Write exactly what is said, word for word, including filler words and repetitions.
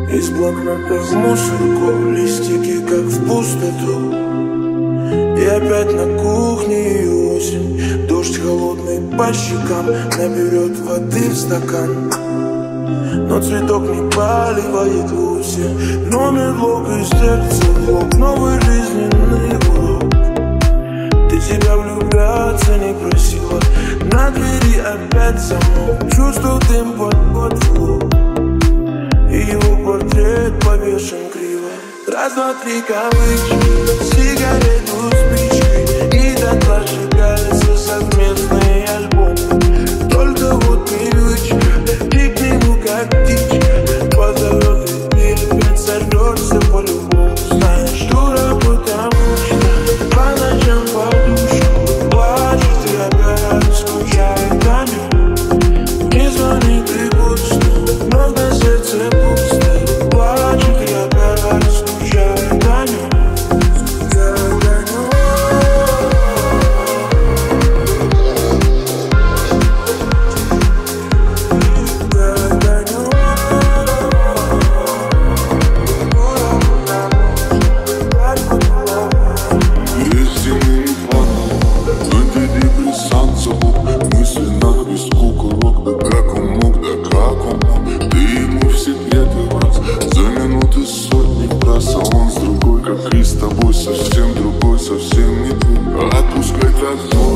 Из блокнота в мусорку, листики как в пустоту. И опять на кухне и осень. Дождь холодный по щекам наберет воды в стакан. Но цветок не поливает вовсе. Номер блок из сердца в лоб. Новый жизненный урок. Ты тебя влюбляться не просила. На двери опять замок. Чувствовал дым под потолок. И его портрет повешен криво. Раз, два, три, кавычки, сигарету спичкой. И дотла сжигаются совместные альбомы. Только вот привычка, и к нему как птичка. Позовет и ты опять сорвешься по-любому. Знаешь, дура, потому что по ночам подушку плачет и опять скучает о нем. Не звони, ты пусто, но на сердце пусто. Плачет и опять скучает о нем. Скучает о нем. Совсем другой, совсем не ты. Отпускай так.